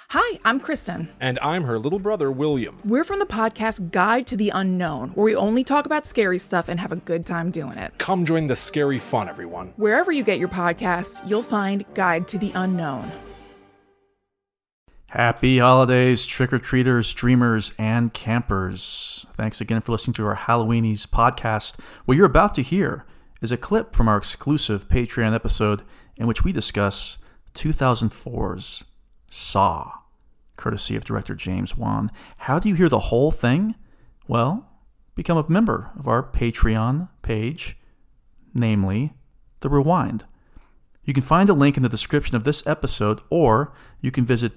Hi, I'm Kristen. And I'm her little brother, William. We're from the podcast Guide to the Unknown, where we only talk about scary stuff and have a good time doing it. Come join the scary fun, everyone. Wherever you get your podcasts, you'll find Guide to the Unknown. Happy holidays, trick-or-treaters, dreamers, and campers. Thanks again for listening to our Halloweenies podcast. What you're about to hear is a clip from our exclusive Patreon episode in which we discuss 2004's Saw, courtesy of director James Wan. How do you hear the whole thing? Well, become a member of our Patreon page, namely The Rewind. You can find a link in the description of this episode, or you can visit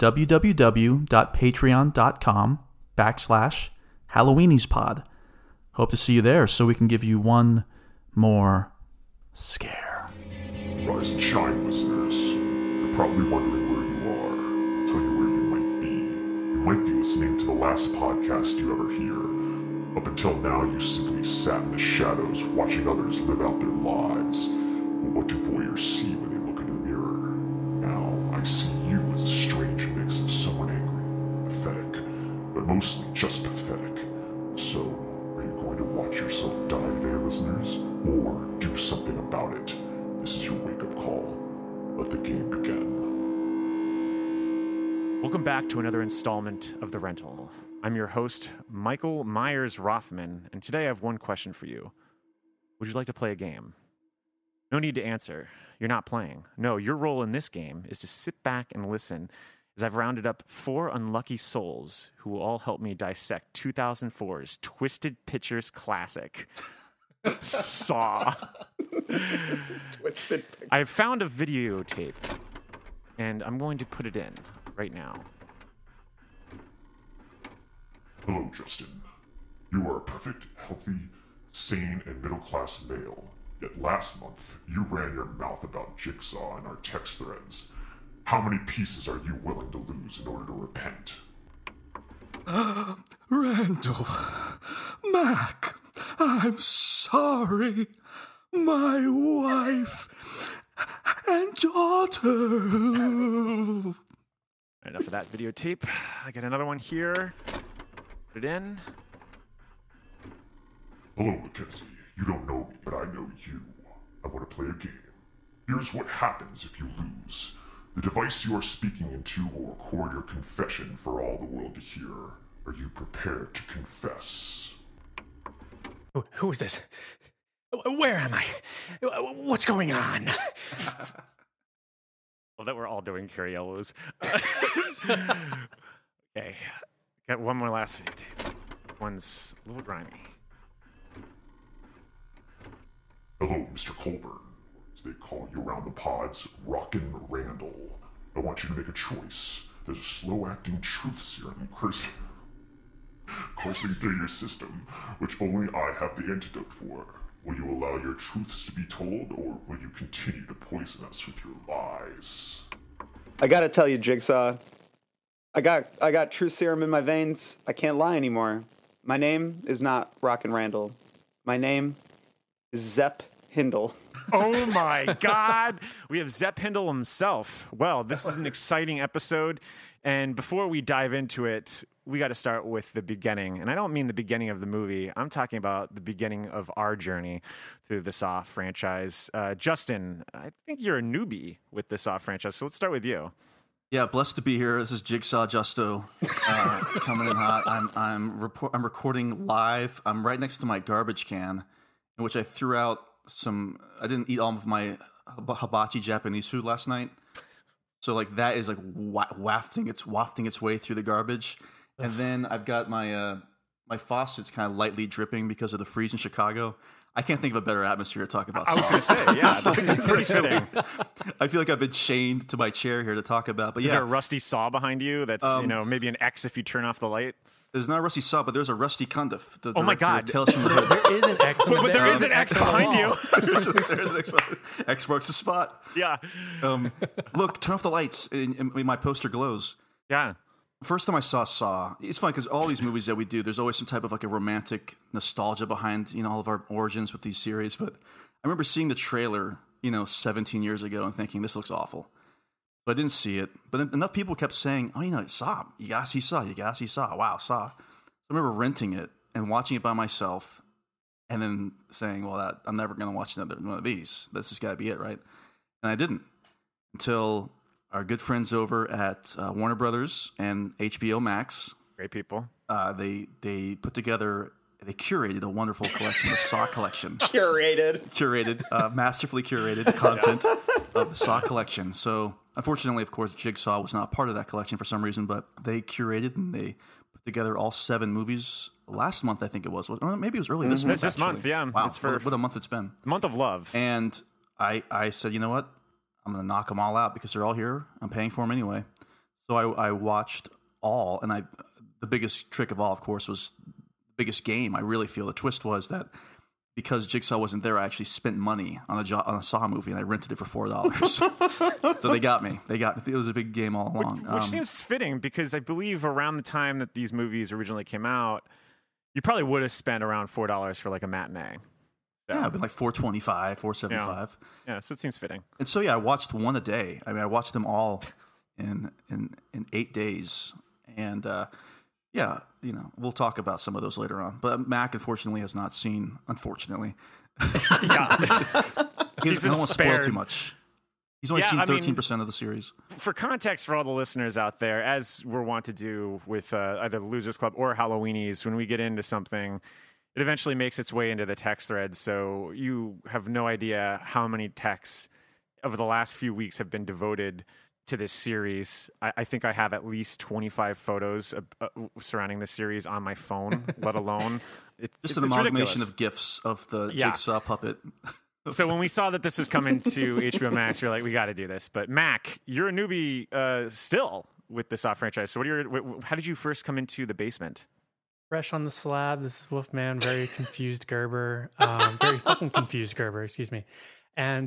www.patreon.com/HalloweeniesPod. Hope to see you there so we can give you one more scare. Rise and shine, listeners. You're probably wondering where you are. I'll tell you where you might be. You might be listening to the last podcast you ever hear. Up until now, you simply sat in the shadows watching others live out their lives. But what do voyeurs see when they look into the mirror? Now, I see you as a strange mix of someone angry, pathetic, but mostly just pathetic. So, are you going to watch yourself die today, listeners? Or do something about it? This is your wake-up call. Let the game begin. Welcome back to another installment of The Rental. I'm your host, Michael Myers-Rothman, and today I have one question for you. Would you like to play a game? No need to answer. You're not playing. No, your role in this game is to sit back and listen as I've rounded up 4 unlucky souls who will all help me dissect 2004's Twisted Pictures classic, Saw. I've found a videotape, and I'm going to put it in right now. Hello, Justin. You are a perfect, healthy, sane, and middle-class male. Yet last month, you ran your mouth about Jigsaw in our text threads. How many pieces are you willing to lose in order to repent? Randall, Mac, I'm sorry. My wife and daughter. Enough of that videotape. I got another one here. Put it in. Hello, Mackenzie. You don't know me, but I know you. I want to play a game. Here's what happens if you lose. The device you are speaking into will record your confession for all the world to hear. Are you prepared to confess? Who is this? Where am I? What's going on? Well, that we're all doing Carrie Elwes. Okay. Got one more last videotape. One's a little grimy. Hello, Mr. Colburn. As they call you around the pods, Rockin' Randall. I want you to make a choice. There's a slow-acting truth serum coursing through your system, which only I have the antidote for. Will you allow your truths to be told, or will you continue to poison us with your lies? I gotta tell you, Jigsaw. I got truth serum in my veins. I can't lie anymore. My name is not Rockin' Randall. My name is Zepp Hindle. Oh my God! We have Zepp Hindle himself. Well, this is an exciting episode, and before we dive into it, we got to start with the beginning. And I don't mean the beginning of the movie. I'm talking about the beginning of our journey through the Saw franchise. Justin, I think you're a newbie with the Saw franchise, so let's start with you. Yeah, blessed to be here. This is Jigsaw Justo coming in hot. I'm recording live. I'm right next to my garbage can, in which I threw out some. I didn't eat all of my hibachi Japanese food last night, so like that is like wafting its way through the garbage. And then I've got my my faucet's kind of lightly dripping because of the freeze in Chicago. I can't think of a better atmosphere to talk about. I was going to say, yeah, this is pretty fitting. I feel like I've been chained to my chair here to talk about. But yeah, is there a rusty saw behind you? That's maybe an X if you turn off the light. There's not a rusty saw, but there's a rusty Cundiff. Oh my God! Tales from the Hood. There is an X. But there is an X behind you. There's an X. X marks the spot. Yeah. Look, turn off the lights, and my poster glows. Yeah. First time I saw, it's fun because all these movies that we do, there's always some type of like a romantic nostalgia behind, all of our origins with these series. But I remember seeing the trailer, 17 years ago and thinking, this looks awful. but I didn't see it. But then enough people kept saying, "Oh, Saw. You gotta see Saw. You gotta see Saw. Wow, Saw." I remember renting it and watching it by myself, and then saying, "Well, I'm never gonna watch another one of these. This has got to be it, right?" And I didn't until our good friends over at Warner Brothers and HBO Max. Great people. They put together. They curated a wonderful collection, the Saw collection. Curated, masterfully curated content of the Saw collection. So, unfortunately, of course, Jigsaw was not part of that collection for some reason, but they curated and they put together all 7 movies last month, I think it was. Or maybe it was early this month. It's this month, yeah. Wow, It's for what a month it's been. Month of Love. And I said, you know what? I'm going to knock them all out because they're all here. I'm paying for them anyway. So I watched all, and the biggest trick of all, of course, was biggest game. I really feel the twist was that because Jigsaw wasn't there, I actually spent money on a Saw movie, and I rented it for $4. So they got me. It was a big game all along. Which seems fitting because I believe around the time that these movies originally came out, you probably would have spent around $4 for like a matinee. So, yeah, it'd been like $4.25, $4.75. Yeah, so it seems fitting. And so I watched one a day. I mean, I watched them all in 8 days, and yeah, we'll talk about some of those later on. But Mac, unfortunately, has not seen. Unfortunately, yeah, he's been spared too much. He's only seen 13% of the series. For context, for all the listeners out there, as we're wont to do with either the Losers Club or Halloweenies, when we get into something, it eventually makes its way into the text thread. So you have no idea how many texts over the last few weeks have been devoted to this series. I think I have at least 25 photos surrounding this series on my phone, let alone it's an amalgamation of GIFs of the Jigsaw puppet. So when we saw that this was coming to HBO Max, you're like, we got to do this. But Mac, you're a newbie still with the Saw franchise. So how did you first come into the basement? Fresh on the slab. This is Wolfman, very confused Gerber, very fucking confused Gerber. Excuse me. And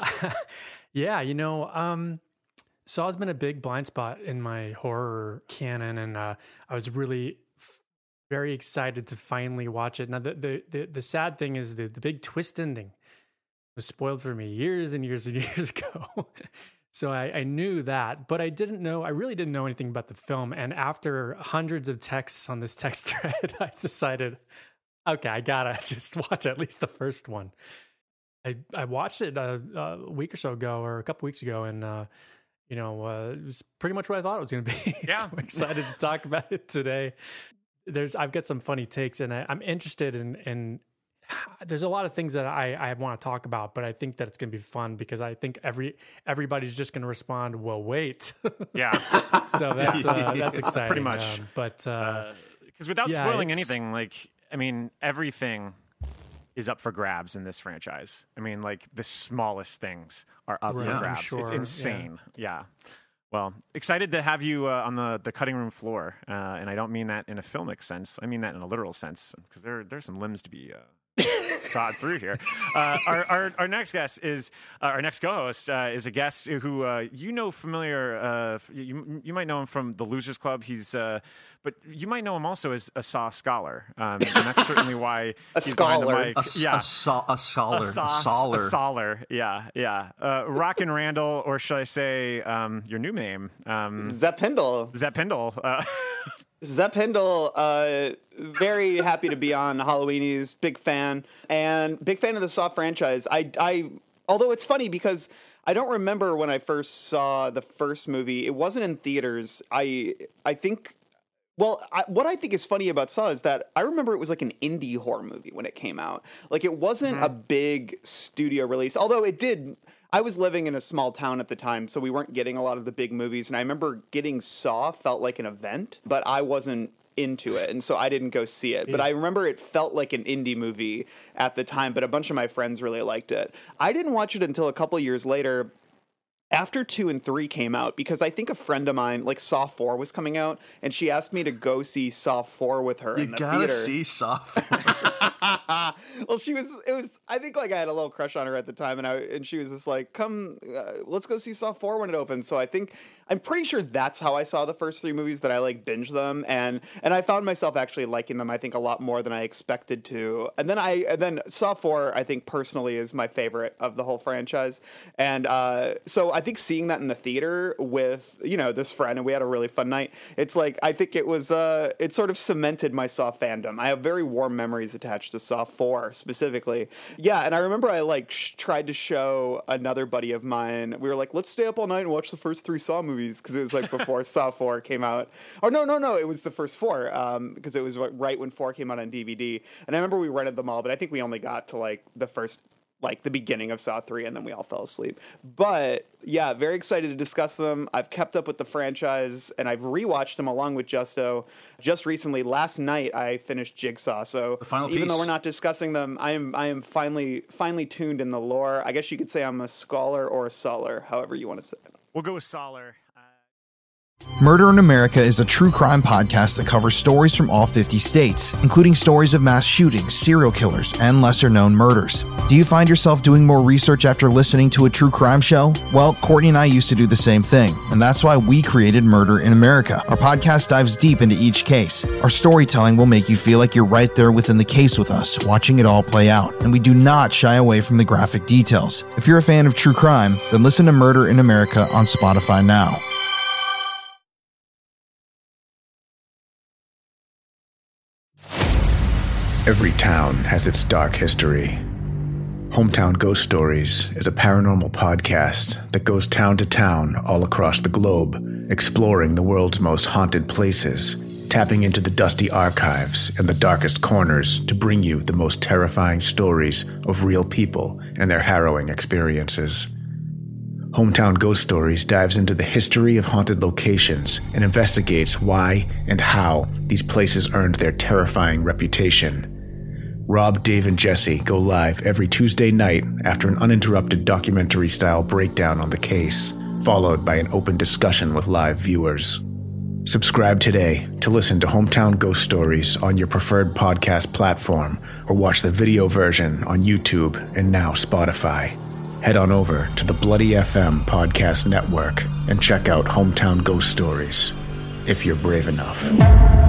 yeah, Saw's been a big blind spot in my horror canon, and I was really very excited to finally watch it. Now, the sad thing is the big twist ending was spoiled for me years and years and years ago. So I knew that, but I really didn't know anything about the film. And after hundreds of texts on this text thread, I decided, okay, I gotta just watch at least the first one. I watched it a week or so ago, or a couple weeks ago, and it was pretty much what I thought it was going to be. Yeah. So I'm excited to talk about it today. I've got some funny takes, and I'm interested in there's a lot of things that I want to talk about, but I think that it's going to be fun because I think everybody's just going to respond, well, wait. Yeah. So that's exciting. Pretty much. Because without spoiling anything, everything is up for grabs in this franchise. I mean, like the smallest things are up for grabs. Sure. It's insane. Yeah. Well, excited to have you on the cutting room floor. And I don't mean that in a filmic sense. I mean that in a literal sense, because there's some limbs to be sawed through here. Our next guest is our next co-host is a guest who familiar. You might know him from the Losers Club. But you might know him also as a Saw scholar, and that's certainly why he's behind the mic. A scholar. Yeah. Rockin' Randall, or should I say your new name? Zep Hindle. Zep Hindle, very happy to be on Halloweenies, big fan of the Saw franchise. Although it's funny because I don't remember when I first saw the first movie. It wasn't in theaters. What I think is funny about Saw is that I remember it was like an indie horror movie when it came out. Like it wasn't a big studio release, although it did. I was living in a small town at the time, so we weren't getting a lot of the big movies. And I remember getting Saw felt like an event, but I wasn't into it. And so I didn't go see it. But I remember it felt like an indie movie at the time, but a bunch of my friends really liked it. I didn't watch it until a couple of years later, after 2 and 3 came out, because I think a friend of mine, like Saw 4 was coming out, and she asked me to go see Saw 4 with her in the theater. You gotta see Saw 4. Well, I think like I had a little crush on her at the time, and she was just like, come, let's go see Saw 4 when it opens. So I think I'm pretty sure that's how I saw the first 3 movies, that I like binged them, and I found myself actually liking them, I think, a lot more than I expected to. And then Saw 4, I think personally is my favorite of the whole franchise. And so I think seeing that in the theater with, this friend, and we had a really fun night, it's like, I think it was, it sort of cemented my Saw fandom. I have very warm memories attached to Saw 4 specifically. Yeah, and I remember I tried to show another buddy of mine. We were like, let's stay up all night and watch the first 3 Saw movies, because it was like before Saw 4 came out. Or no, it was the first 4, because it was right when 4 came out on DVD. And I remember we rented them all, but I think we only got to like the first, like the beginning of Saw 3, and then we all fell asleep. But yeah, very excited to discuss them. I've kept up with the franchise, and I've rewatched them along with Justo. Just recently, last night, I finished Jigsaw. So even though we're not discussing them, I am finally tuned in the lore. I guess you could say I'm a scholar or a solar, however you want to say it. We'll go with solar. Murder in America is a true crime podcast that covers stories from all 50 states, including stories of mass shootings, serial killers, and lesser-known murders. Do you find yourself doing more research after listening to a true crime show? Well, Courtney and I used to do the same thing, and that's why we created Murder in America. Our podcast dives deep into each case. Our storytelling will make you feel like you're right there within the case with us, watching it all play out, and we do not shy away from the graphic details. If you're a fan of true crime, then listen to Murder in America on Spotify now. Every town has its dark history. Hometown Ghost Stories is a paranormal podcast that goes town to town all across the globe, exploring the world's most haunted places, tapping into the dusty archives and the darkest corners to bring you the most terrifying stories of real people and their harrowing experiences. Hometown Ghost Stories dives into the history of haunted locations and investigates why and how these places earned their terrifying reputation. Rob, Dave, and Jesse go live every Tuesday night after an uninterrupted documentary-style breakdown on the case, followed by an open discussion with live viewers. Subscribe today to listen to Hometown Ghost Stories on your preferred podcast platform, or watch the video version on YouTube and now Spotify. Head on over to the Bloody FM podcast network and check out Hometown Ghost Stories, if you're brave enough.